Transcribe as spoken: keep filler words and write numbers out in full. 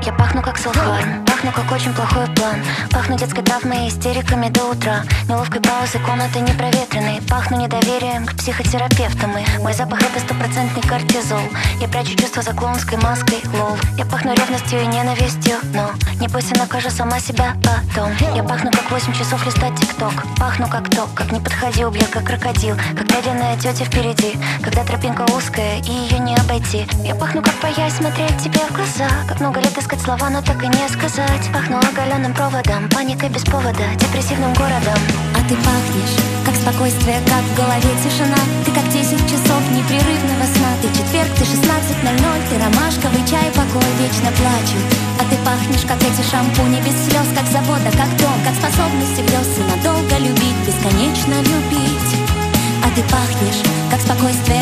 Я пахну как селфхарм, пахну как очень плохой план. Пахну детской травмой и истериками до утра, неловкой паузой комнаты непроветренной. Пахну недоверием к психотерапевтам, и мой запах это стопроцентный кортизол. Я прячу чувства за клоунской маской, лол. Я пахну ревностью и ненавистью, но не пусть я накажу сама себя потом. Я пахну как восемь часов листать тикток. Пахну как то, как не подходил б я как крокодил, как медленная тетя впереди, когда тропинка узкая и ее не обойти. Я пахну как боясь смотреть тебе в глаза, как много лет искать слова, но так и не сказать. Пахну оголенным проводом, паникой без повода, депрессивным городом. А ты пахнешь, как спокойствие, как в голове тишина. Ты как десять часов непрерывного сна. Ты четверг, ты шестнадцать ноль ноль. Ты ромашковый чай, покой, вечно плачу. А ты пахнешь, как эти шампуни без слез, как забота, как дом, как способность грез и надолго любить, бесконечно любить. А ты пахнешь, как спокойствие,